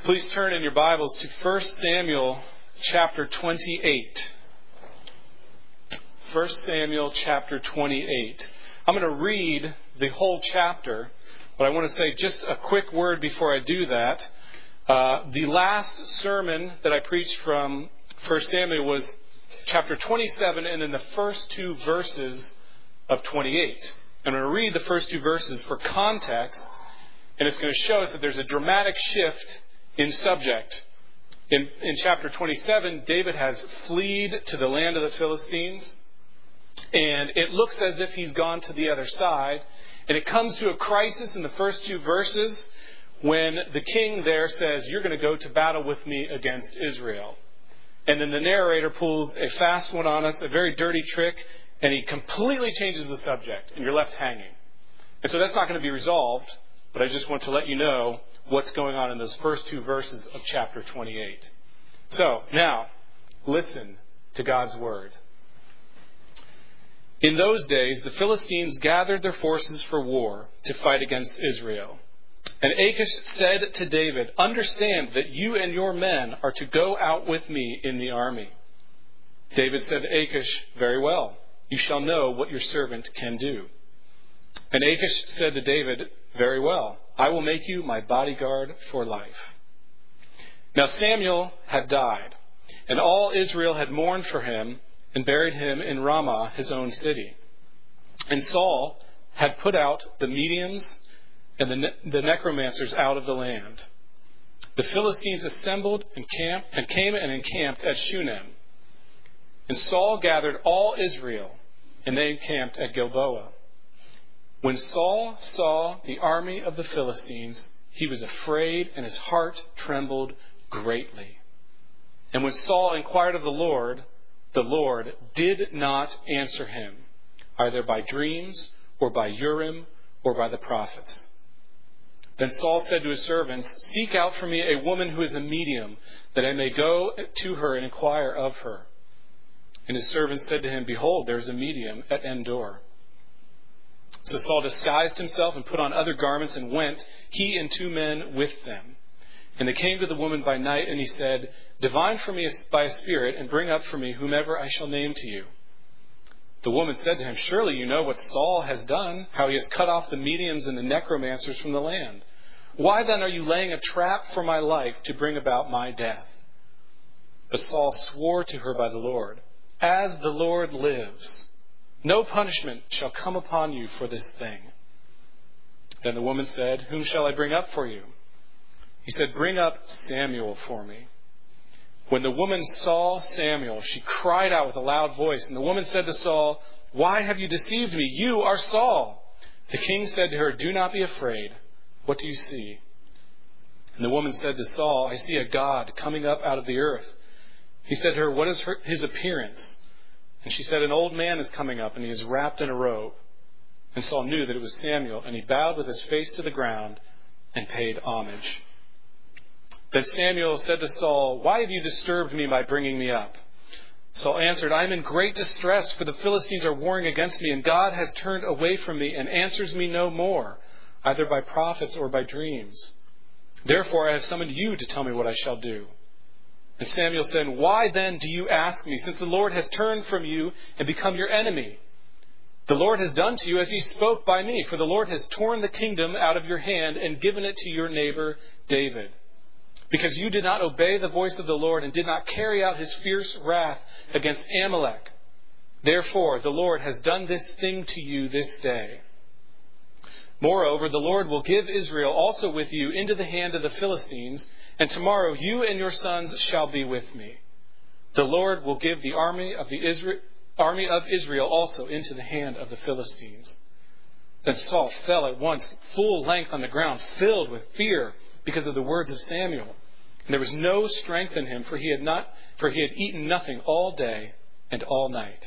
Please turn in your Bibles to 1 Samuel chapter 28. 1 Samuel chapter 28. I'm going to read the whole chapter, but I want to say just a quick word before I do that. The last sermon that I preached from 1 Samuel was chapter 27 and then the first two verses of 28. I'm going to read the first two verses for context, and it's going to show us that there's a dramatic shift in subject. In chapter 27, David has fled to the land of the Philistines, and it looks as if he's gone to the other side. And it comes to a crisis in the first two verses when the king there says, "You're going to go to battle with me against Israel." And then the narrator pulls a fast one on us, a very dirty trick, and he completely changes the subject, and you're left hanging. And so that's not going to be resolved, but I just want to let you know what's going on in those first two verses of chapter 28. So, now, listen to God's word. In those days, the Philistines gathered their forces for war to fight against Israel. And Achish said to David, "Understand that you and your men are to go out with me in the army." David said to Achish, "Very well, you shall know what your servant can do." And Achish said to David, "Very well, I will make you my bodyguard for life." Now Samuel had died, and all Israel had mourned for him and buried him in Ramah, his own city. And Saul had put out the mediums and the necromancers out of the land. The Philistines assembled and came and encamped at Shunem. And Saul gathered all Israel, and they encamped at Gilboa. When Saul saw the army of the Philistines, he was afraid, and his heart trembled greatly. And when Saul inquired of the Lord did not answer him, either by dreams, or by Urim, or by the prophets. Then Saul said to his servants, "Seek out for me a woman who is a medium, that I may go to her and inquire of her." And his servants said to him, "Behold, there is a medium at Endor." So Saul disguised himself and put on other garments and went, he and 2 men with them. And they came to the woman by night, and he said, "Divine for me by a spirit, and bring up for me whomever I shall name to you." The woman said to him, "Surely you know what Saul has done, how he has cut off the mediums and the necromancers from the land. Why then are you laying a trap for my life to bring about my death?" But Saul swore to her by the Lord, "As the Lord lives, no punishment shall come upon you for this thing." Then the woman said, "Whom shall I bring up for you?" He said, "Bring up Samuel for me." When the woman saw Samuel, she cried out with a loud voice. And the woman said to Saul, "Why have you deceived me? You are Saul." The king said to her, "Do not be afraid. What do you see?" And the woman said to Saul, "I see a god coming up out of the earth." He said to her, "What is his appearance?" And she said, "An old man is coming up, and he is wrapped in a robe." And Saul knew that it was Samuel, and he bowed with his face to the ground and paid homage. Then Samuel said to Saul, "Why have you disturbed me by bringing me up?" Saul answered, "I am in great distress, for the Philistines are warring against me, and God has turned away from me and answers me no more, either by prophets or by dreams. Therefore I have summoned you to tell me what I shall do." And Samuel said, "Why then do you ask me, since the Lord has turned from you and become your enemy? The Lord has done to you as he spoke by me, for the Lord has torn the kingdom out of your hand and given it to your neighbor David. Because you did not obey the voice of the Lord and did not carry out his fierce wrath against Amalek. Therefore the Lord has done this thing to you this day. Moreover, the Lord will give Israel also with you into the hand of the Philistines, and tomorrow you and your sons shall be with me. The Lord will give the army of Israel also into the hand of the Philistines." Then Saul fell at once full length on the ground, filled with fear because of the words of Samuel. And there was no strength in him, for he had eaten nothing all day and all night.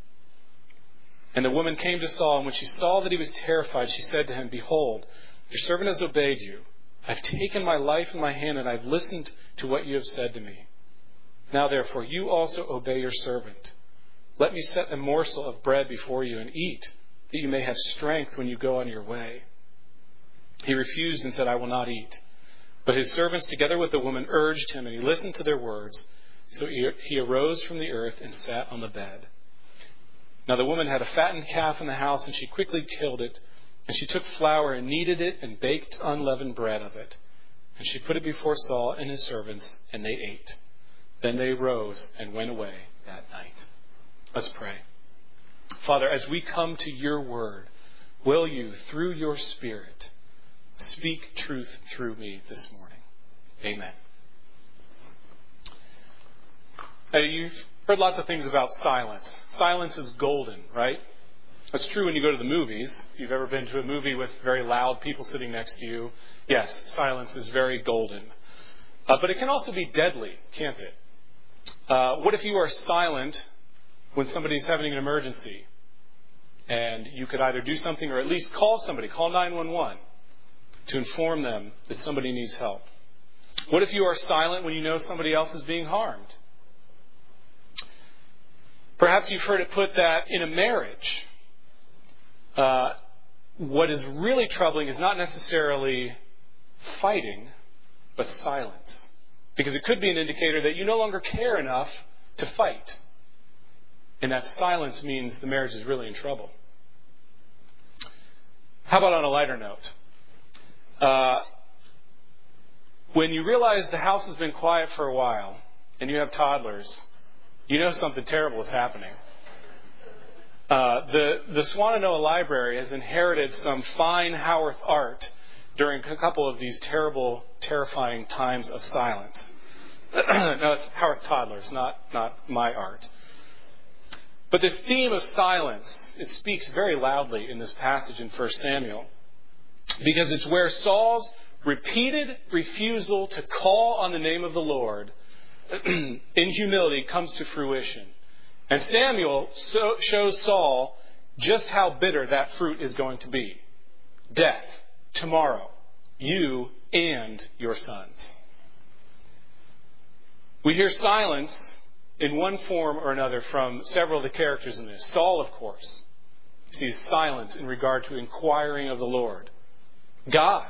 And the woman came to Saul, and when she saw that he was terrified, she said to him, "Behold, your servant has obeyed you. I've taken my life in my hand, and I've listened to what you have said to me. Now therefore you also obey your servant. Let me set a morsel of bread before you and eat, that you may have strength when you go on your way." He refused and said, "I will not eat. But his servants, together with the woman, urged him, and he listened to their words. So he arose from the earth and sat on the bed. Now the woman had a fattened calf in the house, and she quickly killed it. And she took flour and kneaded it and baked unleavened bread of it. And she put it before Saul and his servants, and they ate. Then they rose and went away that night. Let's pray. Father, as we come to your word, will you, through your Spirit, speak truth through me this morning? Amen. Now, you've heard lots of things about silence. Silence is golden, right? That's true when you go to the movies. If you've ever been to a movie with very loud people sitting next to you, yes, silence is very golden. But it can also be deadly, can't it? What if you are silent when somebody's having an emergency? And you could either do something or at least call somebody, call 911 to inform them that somebody needs help. What if you are silent when you know somebody else is being harmed? Perhaps you've heard it put that in a marriage, what is really troubling is not necessarily fighting, but silence. Because it could be an indicator that you no longer care enough to fight. And that silence means the marriage is really in trouble. How about on a lighter note? When you realize the house has been quiet for a while and you have toddlers, you know something terrible is happening. The Swannanoa Library has inherited some fine Howarth art during a couple of these terrible, terrifying times of silence. No, it's Howarth toddlers, not my art. But this theme of silence, it speaks very loudly in this passage in 1 Samuel, because it's where Saul's repeated refusal to call on the name of the Lord in humility comes to fruition. And Samuel shows Saul just how bitter that fruit is going to be. Death, tomorrow, you and your sons. We hear silence in one form or another from several of the characters in this. Saul, of course, sees silence in regard to inquiring of the Lord. God,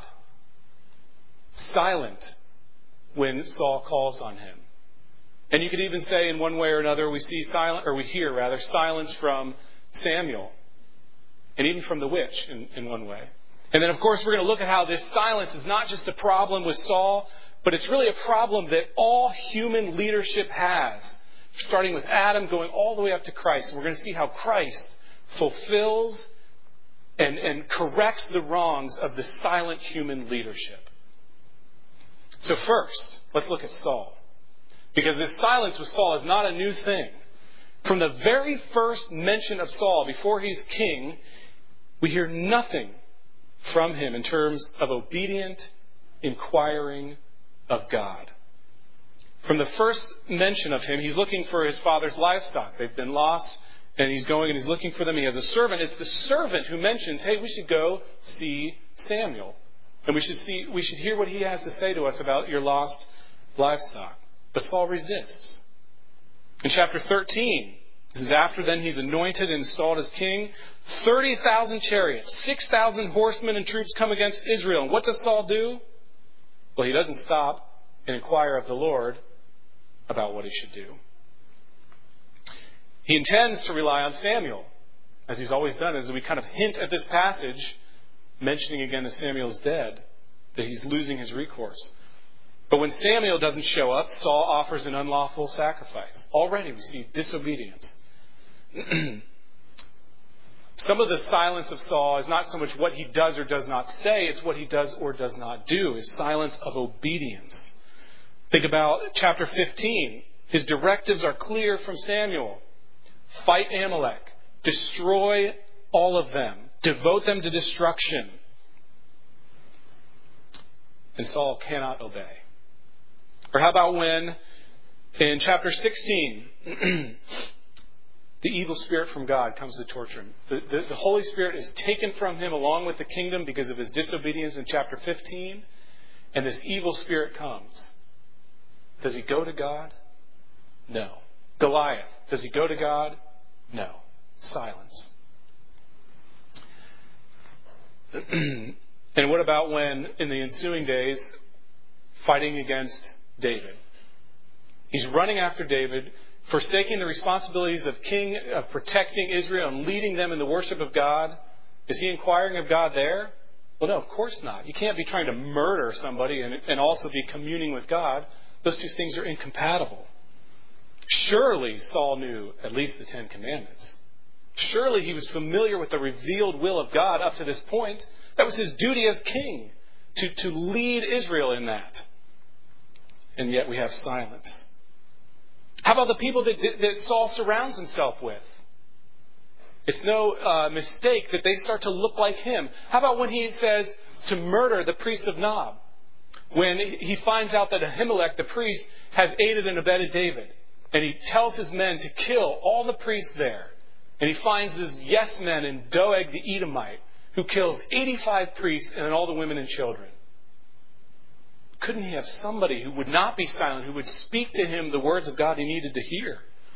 silent when Saul calls on him. And you could even say in one way or another we hear silence from Samuel. And even from the witch in one way. And then of course we're going to look at how this silence is not just a problem with Saul, but it's really a problem that all human leadership has. Starting with Adam, going all the way up to Christ. And we're going to see how Christ fulfills and corrects the wrongs of the silent human leadership. So first, let's look at Saul. Because this silence with Saul is not a new thing. From the very first mention of Saul, before he's king, we hear nothing from him in terms of obedient inquiring of God. From the first mention of him, he's looking for his father's livestock. They've been lost, and he's going and he's looking for them. He has a servant. It's the servant who mentions, hey, we should go see Samuel. And we should hear what he has to say to us about your lost livestock. But Saul resists. In chapter 13, this is after then he's anointed and installed as king. 30,000 chariots, 6,000 horsemen and troops come against Israel. And what does Saul do? Well, he doesn't stop and inquire of the Lord about what he should do. He intends to rely on Samuel, as he's always done, as we kind of hint at this passage, mentioning again that Samuel's dead, that he's losing his recourse. But when Samuel doesn't show up, Saul offers an unlawful sacrifice. Already we see disobedience. Some of the silence of Saul is not so much what he does or does not say, it's what he does or does not do. His silence of obedience. Think about chapter 15. His directives are clear from Samuel. Fight Amalek. Destroy all of them. Devote them to destruction. And Saul cannot obey. Or how about when, in chapter 16, the evil spirit from God comes to torture him. The Holy Spirit is taken from him along with the kingdom because of his disobedience in chapter 15. And this evil spirit comes. Does he go to God? No. Goliath. Does he go to God? No. Silence. And what about when, in the ensuing days, fighting against David. He's running after David, forsaking the responsibilities of king, of protecting Israel and leading them in the worship of God. Is he inquiring of God there? Well, no, of course not. You can't be trying to murder somebody and also be communing with God. Those two things are incompatible. Surely Saul knew at least the Ten Commandments. Surely he was familiar with the revealed will of God up to this point. That was his duty as king, to lead Israel in that. And yet we have silence. How about the people that Saul surrounds himself with? It's no mistake that they start to look like him. How about when he says to murder the priest of Nob? When he finds out that Ahimelech, the priest, has aided and abetted David. And he tells his men to kill all the priests there. And he finds this yes man in Doeg the Edomite, who kills 85 priests and all the women and children. Couldn't he have somebody who would not be silent, who would speak to him the words of God he needed to hear?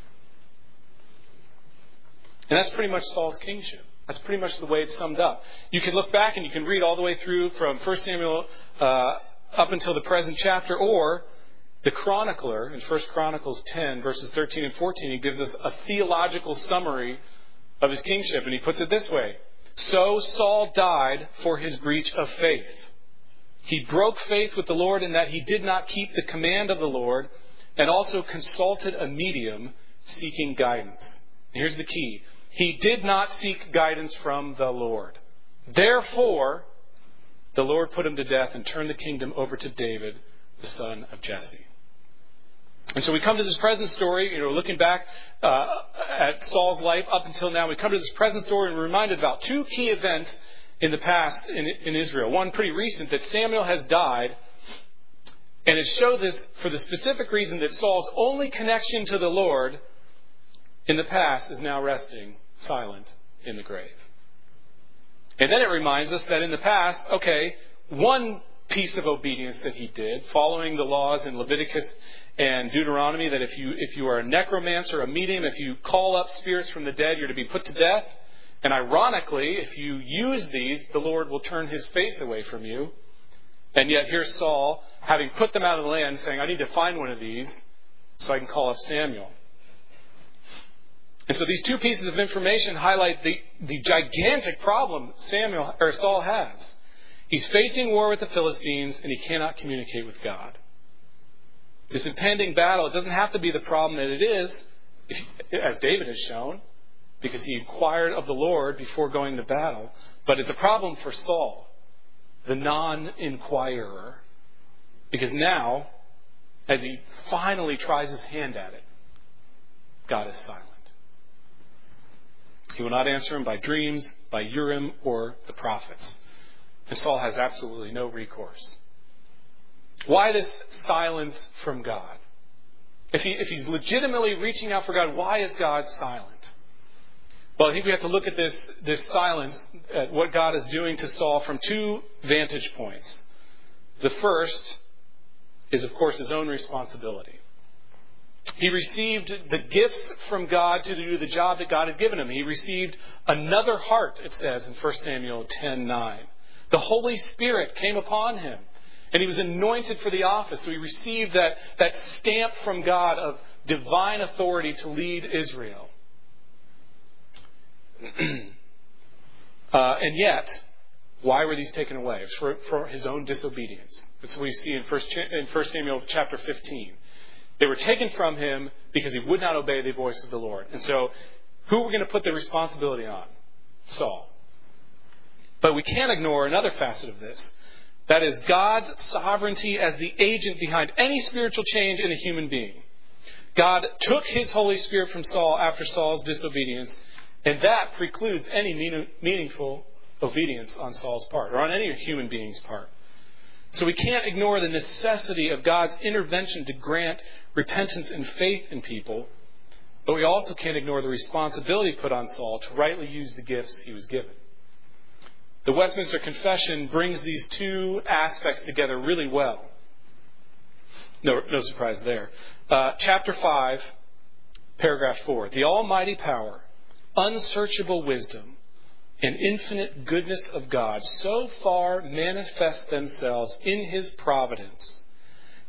And that's pretty much Saul's kingship. That's pretty much the way it's summed up. You can look back and you can read all the way through from 1 Samuel up until the present chapter, or the chronicler in 1 Chronicles 10, verses 13 and 14, he gives us a theological summary of his kingship, and he puts it this way. So Saul died for his breach of faith. He broke faith with the Lord in that he did not keep the command of the Lord, and also consulted a medium seeking guidance. And here's the key. He did not seek guidance from the Lord. Therefore, the Lord put him to death and turned the kingdom over to David, the son of Jesse. And so we come to this present story, looking back at Saul's life up until now. We come to this present story and we're reminded about two key events in the past in Israel. One pretty recent, that Samuel has died. And it showed this for the specific reason that Saul's only connection to the Lord in the past is now resting silent in the grave. And then it reminds us that in the past, one piece of obedience that he did, following the laws in Leviticus and Deuteronomy, that if you are a necromancer, a medium, if you call up spirits from the dead, you're to be put to death. And ironically, if you use these, the Lord will turn his face away from you. And yet here's Saul, having put them out of the land, saying, I need to find one of these so I can call up Samuel. And so these two pieces of information highlight the gigantic problem Saul has. He's facing war with the Philistines, and he cannot communicate with God. This impending battle, it doesn't have to be the problem that it is, as David has shown, because he inquired of the Lord before going to battle. But it's a problem for Saul, the non-inquirer, because now, as he finally tries his hand at it, God is silent. He will not answer him by dreams, by Urim, or the prophets. And Saul has absolutely no recourse. Why this silence from God? If he's legitimately reaching out for God, why is God silent? Well, I think we have to look at this silence, at what God is doing to Saul from two vantage points. The first is, of course, his own responsibility. He received the gifts from God to do the job that God had given him. He received another heart, it says in 1 Samuel 10:9. The Holy Spirit came upon him, and he was anointed for the office. So he received that stamp from God of divine authority to lead Israel. And yet, why were these taken away? It was for his own disobedience. That's what we see in 1 Samuel chapter 15. They were taken from him because he would not obey the voice of the Lord. And so, who are we going to put the responsibility on? Saul. But we can't ignore another facet of this. That is God's sovereignty as the agent behind any spiritual change in a human being. God took his Holy Spirit from Saul after Saul's disobedience, and that precludes any meaningful obedience on Saul's part, or on any human being's part. So we can't ignore the necessity of God's intervention to grant repentance and faith in people, but we also can't ignore the responsibility put on Saul to rightly use the gifts he was given. The Westminster Confession brings these two aspects together really well. No surprise there. Chapter 5, paragraph 4. The almighty power, unsearchable wisdom, and infinite goodness of God so far manifest themselves in his providence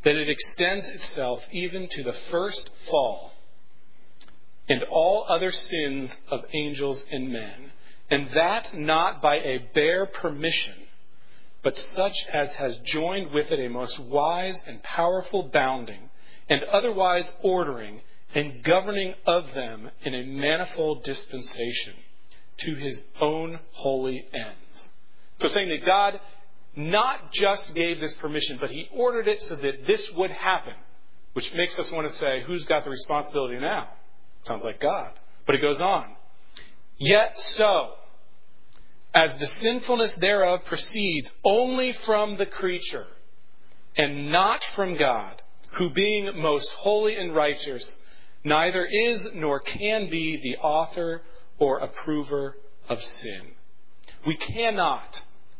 that it extends itself even to the first fall and all other sins of angels and men, and that not by a bare permission, but such as has joined with it a most wise and powerful bounding, and otherwise ordering and governing of them in a manifold dispensation to his own holy ends. So saying that God not just gave this permission, but he ordered it so that this would happen, which makes us want to say, who's got the responsibility now? Sounds like God. But it goes on. Yet so, as the sinfulness thereof proceeds only from the creature, and not from God, who being most holy and righteous, neither is nor can be the author or approver of sin. We cannot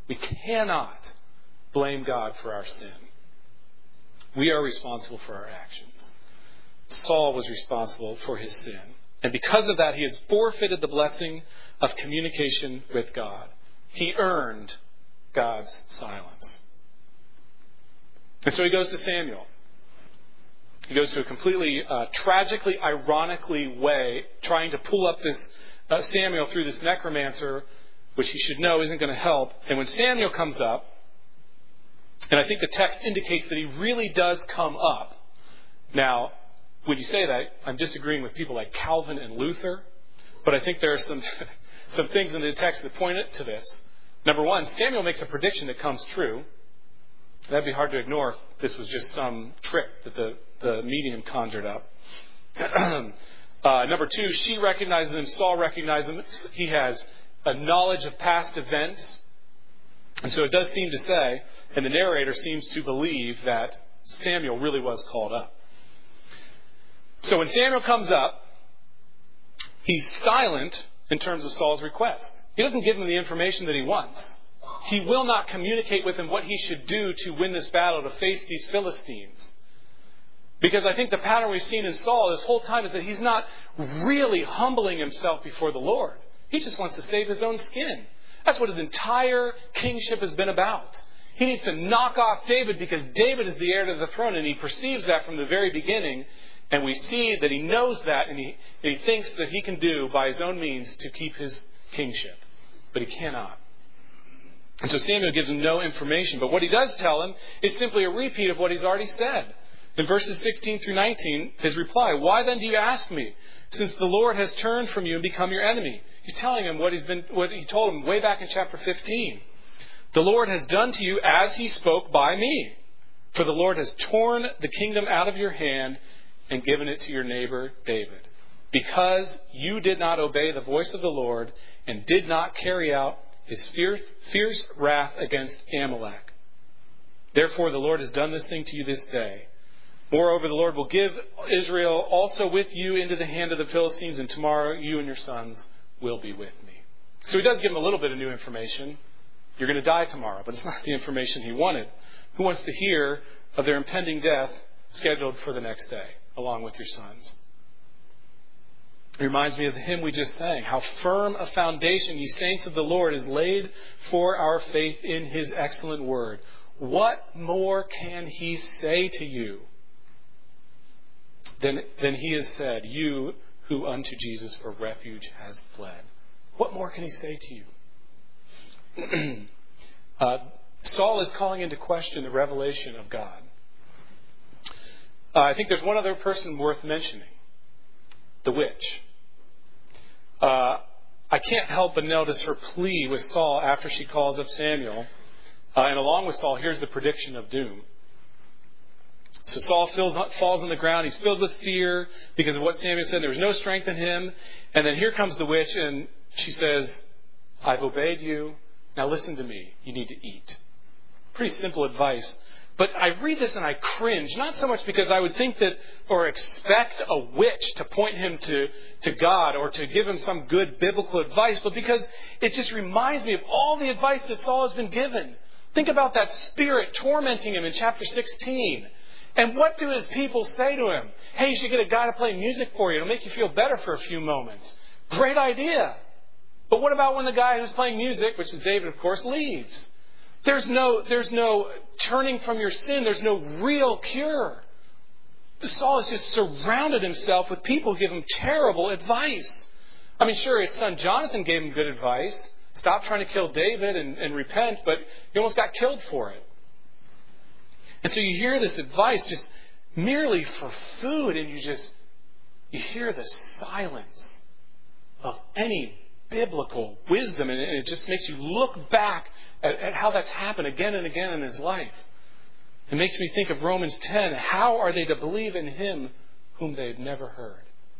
blame God for our sin. We are responsible for our actions. Saul was responsible for his sin. And because of that, he has forfeited the blessing of communication with God. He earned God's silence. And so he goes to Samuel. He goes to a completely tragically, ironically way, trying to pull up this Samuel through this necromancer, which he should know isn't going to help. And when Samuel comes up, and I think the text indicates that he really does come up. Now, when you say that, I'm disagreeing with people like Calvin and Luther, but I think there are some things in the text that point to this. Number one, Samuel makes a prediction that comes true. That'd be hard to ignore if this was just some trick that the medium conjured up. Number two, she recognizes him, Saul recognizes him. He has a knowledge of past events. And so it does seem to say, and the narrator seems to believe, that Samuel really was called up. So when Samuel comes up, he's silent in terms of Saul's request. He doesn't give him the information that he wants. He will not communicate with him what he should do to win this battle, to face these Philistines. Because I think the pattern we've seen in Saul this whole time is that he's not really humbling himself before the Lord. He just wants to save his own skin. That's what his entire kingship has been about. He needs to knock off David because David is the heir to the throne, and he perceives that from the very beginning. And we see that he knows that, and he thinks that he can do by his own means to keep his kingship. But he cannot. And so Samuel gives him no information. But what he does tell him is simply a repeat of what he's already said. In verses 16 through 19, his reply, "Why then do you ask me, since the Lord has turned from you and become your enemy?" He's telling him what he told him way back in chapter 15. "The Lord has done to you as he spoke by me. For the Lord has torn the kingdom out of your hand and given it to your neighbor David, because you did not obey the voice of the Lord and did not carry out his fierce wrath against Amalek. Therefore the Lord has done this thing to you this day. Moreover, the Lord will give Israel also with you into the hand of the Philistines, and tomorrow you and your sons will be with me." So he does give him a little bit of new information. You're going to die tomorrow, but it's not the information he wanted. Who wants to hear of their impending death scheduled for the next day, along with your sons? It reminds me of the hymn we just sang. How firm a foundation, ye saints of the Lord, is laid for our faith in his excellent word. What more can he say to you than he has said, you who unto Jesus for refuge has fled? What more can he say to you? Saul is calling into question the revelation of God. I think there's one other person worth mentioning. The witch. I can't help but notice her plea with Saul after she calls up Samuel. And along with Saul, here's the prediction of doom. So Saul falls on the ground. He's filled with fear because of what Samuel said. There was no strength in him. And then here comes the witch, and she says, "I've obeyed you. Now listen to me. You need to eat." Pretty simple advice. But I read this and I cringe, not so much because I would think that or expect a witch to point him to God or to give him some good biblical advice, but because it just reminds me of all the advice that Saul has been given. Think about that spirit tormenting him in chapter 16. And what do his people say to him? "Hey, you should get a guy to play music for you. It'll make you feel better for a few moments." Great idea. But what about when the guy who's playing music, which is David, of course, leaves? There's no turning from your sin. There's no real cure. Saul has just surrounded himself with people who give him terrible advice. I mean, sure, his son Jonathan gave him good advice. Stop trying to kill David and repent, but he almost got killed for it. And so you hear this advice just merely for food, and you hear the silence of any biblical wisdom, and it just makes you look back at how that's happened again and again in his life. It makes me think of Romans 10. How are they to believe in him whom they've never heard?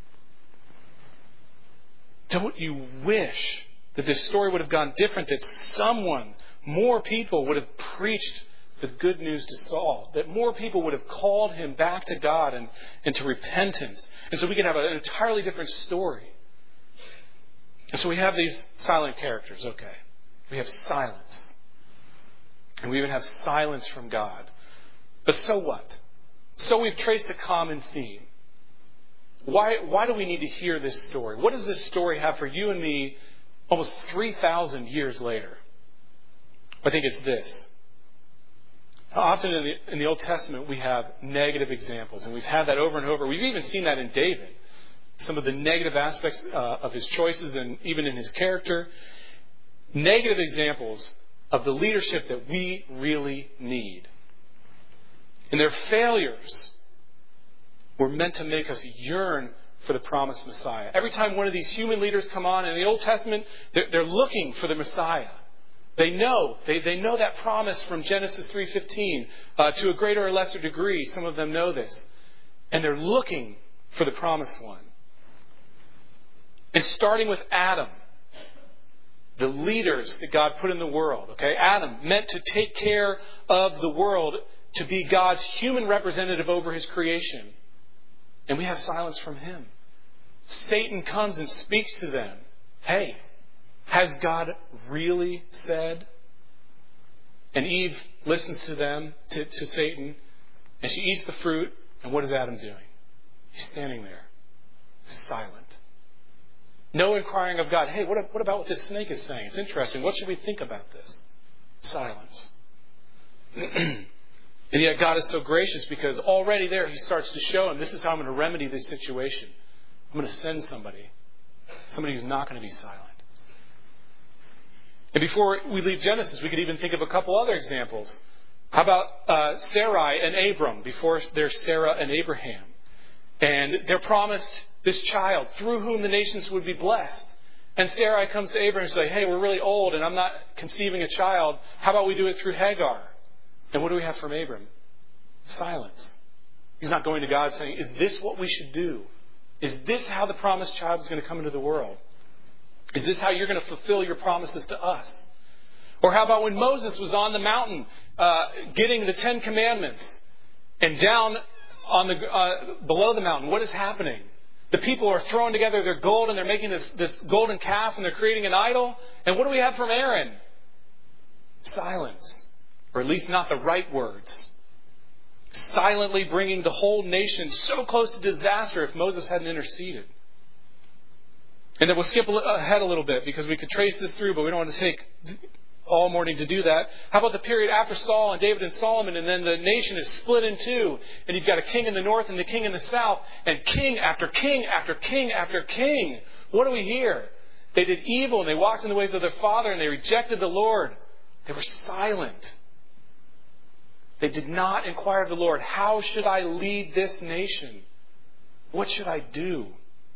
Don't you wish that this story would have gone different, that more people would have preached the good news to Saul, that more people would have called him back to God and to repentance, and so we could have an entirely different story. And so we have these silent characters, okay. We have silence. And we even have silence from God. But so what? So we've traced a common theme. Why do we need to hear this story? What does this story have for you and me almost 3,000 years later? I think it's this. Often in the Old Testament we have negative examples, and we've had that over and over. We've even seen that in David. Some of the negative aspects of his choices and even in his character. Negative examples of the leadership that we really need. And their failures were meant to make us yearn for the promised Messiah. Every time one of these human leaders come on in the Old Testament, they're looking for the Messiah. They know that promise from Genesis 3:15 to a greater or lesser degree. Some of them know this. And they're looking for the promised one. And starting with Adam, the leaders that God put in the world. Okay, Adam meant to take care of the world, to be God's human representative over his creation. And we have silence from him. Satan comes and speaks to them. Hey, has God really said? And Eve listens to them, to Satan, and she eats the fruit. And what is Adam doing? He's standing there, silent. No inquiring of God. Hey, what about what this snake is saying? It's interesting. What should we think about this? Silence. And yet God is so gracious, because already there he starts to show him, this is how I'm going to remedy this situation. I'm going to send somebody who's not going to be silent. And before we leave Genesis, we could even think of a couple other examples. How about Sarai and Abram, before there's Sarah and Abraham? And they're promised this child through whom the nations would be blessed. And Sarai comes to Abraham and says, hey, we're really old and I'm not conceiving a child. How about we do it through Hagar? And what do we have from Abram? Silence. He's not going to God saying, is this what we should do? Is this how the promised child is going to come into the world? Is this how you're going to fulfill your promises to us? Or how about when Moses was on the mountain getting the 10 Commandments, and down on the below the mountain, what is happening? The people are throwing together their gold and they're making this golden calf and they're creating an idol. And what do we have from Aaron? Silence. Or at least not the right words. Silently bringing the whole nation so close to disaster if Moses hadn't interceded. And then we'll skip ahead a little bit because we could trace this through, but we don't want to take all morning to do that. How about the period after Saul and David and Solomon, and then the nation is split in two, and you've got a king in the north and the king in the south, and king after king after king after king. What do we hear? They did evil and they walked in the ways of their father and they rejected the Lord. They were silent. They did not inquire of the Lord, how should I lead this nation? What should I do?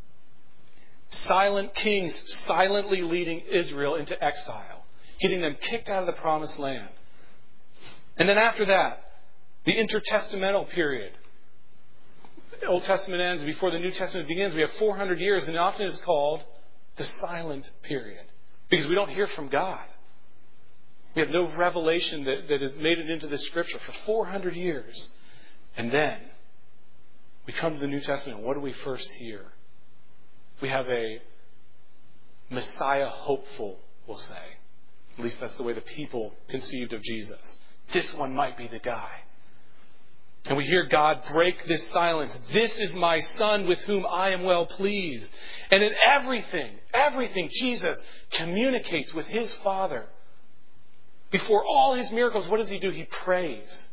Silent kings silently leading Israel into exile, getting them kicked out of the promised land. And then after that, the intertestamental period. The Old Testament ends before the New Testament begins. We have 400 years, and often it's called the silent period because we don't hear from God. We have no revelation that has made it into the Scripture for 400 years. And then we come to the New Testament. What do we first hear? We have a Messiah hopeful, we'll say. At least that's the way the people conceived of Jesus. This one might be the guy. And we hear God break this silence. This is my Son with whom I am well pleased. And in everything, Jesus communicates with his Father. Before all his miracles, what does he do? He prays.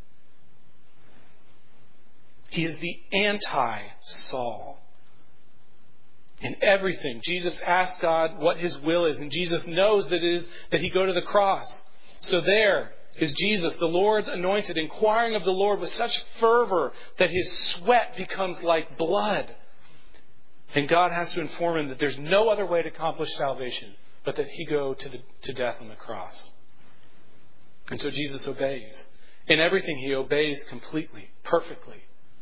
He is the anti-Saul. In everything, Jesus asks God what his will is, and Jesus knows that it is that he go to the cross. So there is Jesus, the Lord's anointed, inquiring of the Lord with such fervor that his sweat becomes like blood. And God has to inform him that there's no other way to accomplish salvation but that he go to death on the cross. And so Jesus obeys. In everything he obeys completely, perfectly.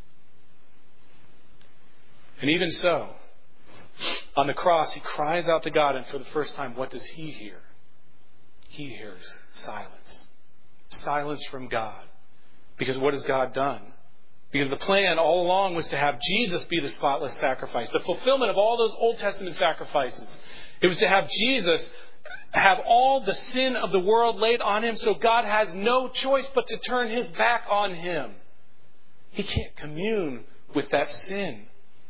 And even so, on the cross, he cries out to God, and for the first time, what does he hear? He hears silence. Silence from God. Because what has God done? Because the plan all along was to have Jesus be the spotless sacrifice. The fulfillment of all those Old Testament sacrifices. It was to have Jesus have all the sin of the world laid on him, so God has no choice but to turn his back on him. He can't commune with that sin.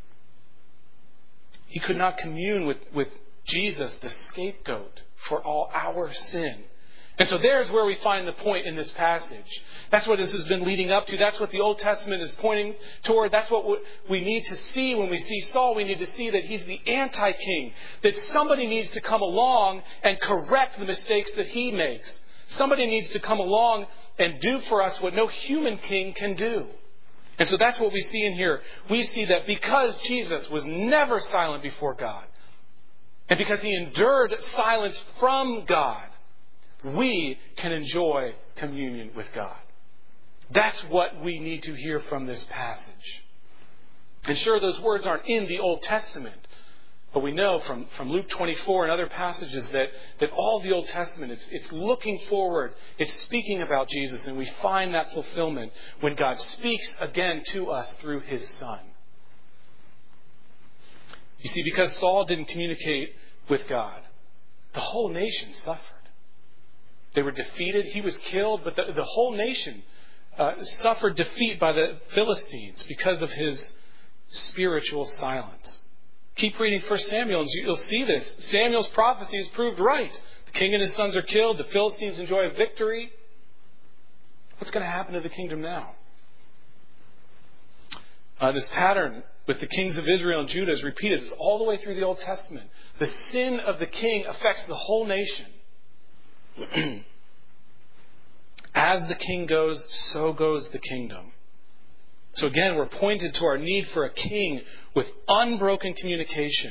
He could not commune with Jesus, the scapegoat for all our sin. And so there's where we find the point in this passage. That's what this has been leading up to. That's what the Old Testament is pointing toward. That's what we need to see when we see Saul. We need to see that he's the anti-king. That somebody needs to come along and correct the mistakes that he makes. Somebody needs to come along and do for us what no human king can do. And so that's what we see in here. We see that because Jesus was never silent before God, and because he endured silence from God, we can enjoy communion with God. That's what we need to hear from this passage. And sure, those words aren't in the Old Testament. But we know from Luke 24 and other passages that all the Old Testament, it's looking forward. It's speaking about Jesus. And we find that fulfillment when God speaks again to us through his Son. You see, because Saul didn't communicate with God, the whole nation suffered. They were defeated. He was killed. But the whole nation suffered defeat by the Philistines because of his spiritual silence. Keep reading 1 Samuel and you'll see this. Samuel's prophecies proved right. The king and his sons are killed. The Philistines enjoy a victory. What's going to happen to the kingdom now? This pattern with the kings of Israel and Judah is repeated. It's all the way through the Old Testament. The sin of the king affects the whole nation. As the king goes, so goes the kingdom. So again, we're pointed to our need for a king with unbroken communication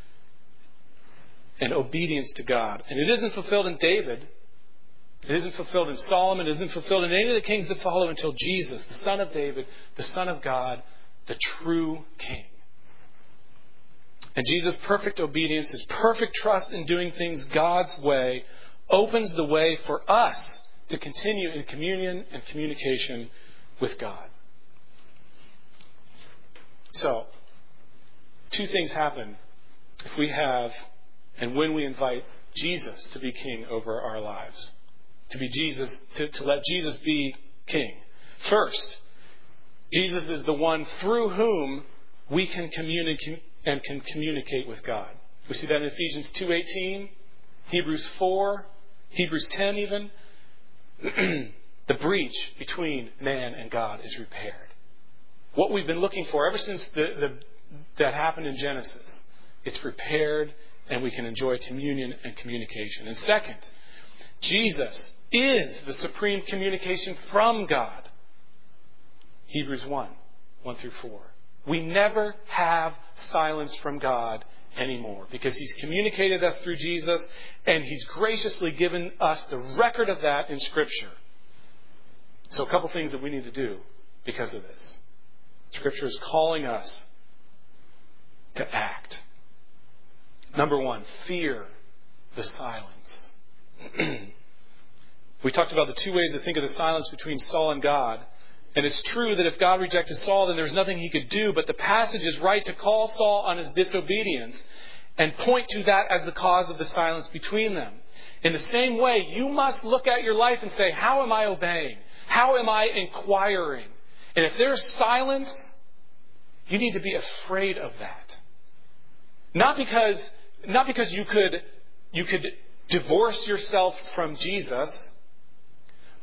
and obedience to God. And it isn't fulfilled in David. It isn't fulfilled in Solomon. It isn't fulfilled in any of the kings that follow until Jesus, the Son of David, the Son of God, the true King. And Jesus' perfect obedience, his perfect trust in doing things God's way, opens the way for us to continue in communion and communication with God. So, two things happen if we have and when we invite Jesus to be king over our lives. To be Jesus, to let Jesus be king. First, Jesus is the one through whom we can communicate and can communicate with God. We see that in Ephesians 2:18, Hebrews 4, Hebrews 10 even. The breach between man and God is repaired. What we've been looking for ever since that happened in Genesis, it's repaired and we can enjoy communion and communication. And second, Jesus is the supreme communication from God. Hebrews 1 through 4. We never have silence from God anymore because he's communicated us through Jesus and he's graciously given us the record of that in Scripture. So a couple things that we need to do because of this. Scripture is calling us to act. Number one, fear the silence. We talked about the two ways to think of the silence between Saul and God. And it's true that if God rejected Saul, then there's nothing he could do. But the passage is right to call Saul on his disobedience and point to that as the cause of the silence between them. In the same way, you must look at your life and say, how am I obeying? How am I inquiring? And if there's silence, you need to be afraid of that. Not because you could divorce yourself from Jesus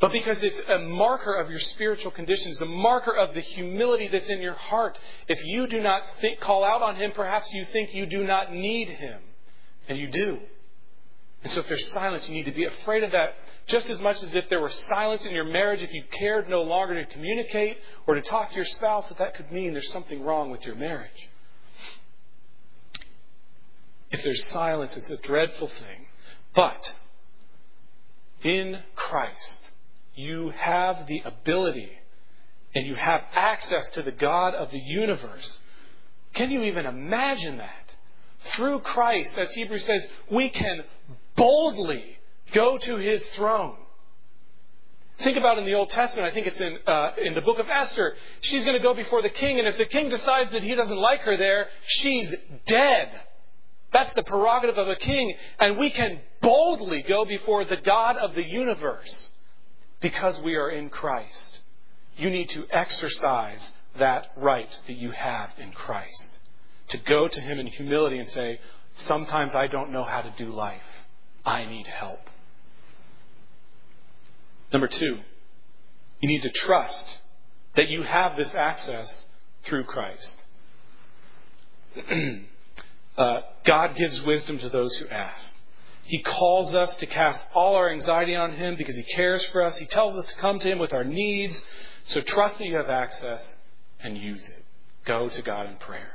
but because it's a marker of your spiritual condition. It's a marker of the humility that's in your heart. If you do not call out on Him, perhaps you think you do not need Him. And you do. And so if there's silence, you need to be afraid of that just as much as if there was silence in your marriage, if you cared no longer to communicate or to talk to your spouse, that could mean there's something wrong with your marriage. If there's silence, it's a dreadful thing. But in Christ, you have the ability and you have access to the God of the universe. Can you even imagine that? Through Christ, as Hebrews says, we can boldly go to His throne. Think about in the Old Testament, I think it's in the book of Esther, she's going to go before the king, and if the king decides that he doesn't like her there, she's dead. That's the prerogative of a king, and we can boldly go before the God of the universe because we are in Christ. You need to exercise that right that you have in Christ. To go to Him in humility and say, sometimes I don't know how to do life. I need help. Number 2, you need to trust that you have this access through Christ. God gives wisdom to those who ask. He calls us to cast all our anxiety on Him because He cares for us. He tells us to come to Him with our needs. So trust that you have access and use it. Go to God in prayer.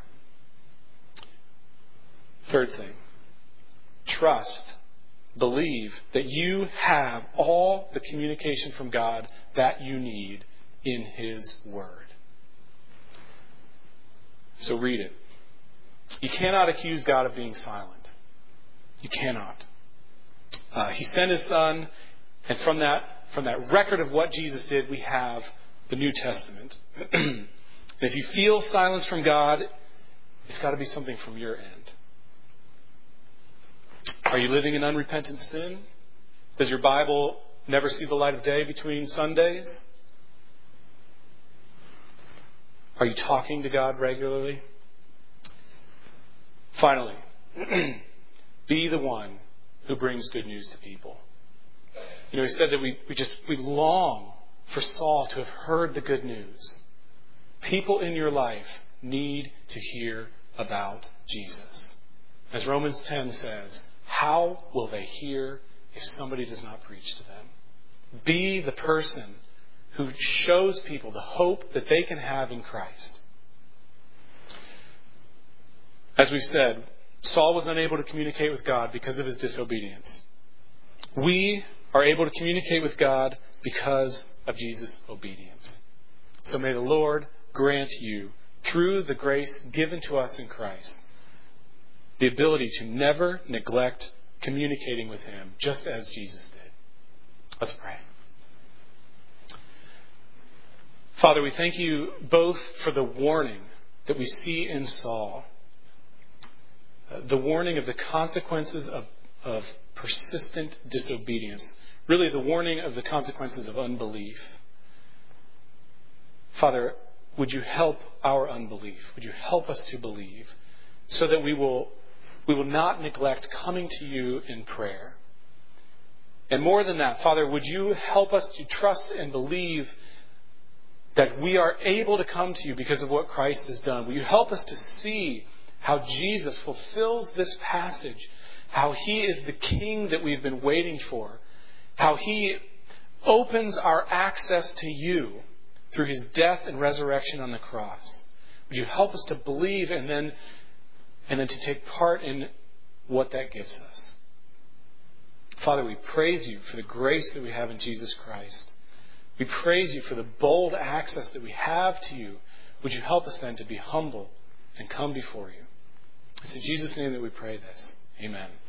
Third thing, trust, believe that you have all the communication from God that you need in His Word. So read it. You cannot accuse God of being silent. You cannot. He sent His Son, and from that record of what Jesus did, we have the New Testament. And if you feel silence from God, it's got to be something from your end. Are you living in unrepentant sin? Does your Bible never see the light of day between Sundays? Are you talking to God regularly? Finally, be the one who brings good news to people. You know, he said that we long for Saul to have heard the good news. People in your life need to hear about Jesus. As Romans 10 says, how will they hear if somebody does not preach to them? Be the person who shows people the hope that they can have in Christ. As we've said, Saul was unable to communicate with God because of his disobedience. We are able to communicate with God because of Jesus' obedience. So may the Lord grant you, through the grace given to us in Christ, the ability to never neglect communicating with Him, just as Jesus did. Let's pray. Father, we thank You both for the warning that we see in Saul, the warning of the consequences of persistent disobedience, really the warning of the consequences of unbelief. Father, would You help our unbelief? Would You help us to believe so that we will not neglect coming to You in prayer? And more than that, Father, would You help us to trust and believe that we are able to come to You because of what Christ has done? Will You help us to see how Jesus fulfills this passage, how He is the King that we've been waiting for, how He opens our access to You through His death and resurrection on the cross? Would You help us to believe and then to take part in what that gives us? Father, we praise You for the grace that we have in Jesus Christ. We praise You for the bold access that we have to You. Would You help us then to be humble and come before You? It's in Jesus' name that we pray this. Amen.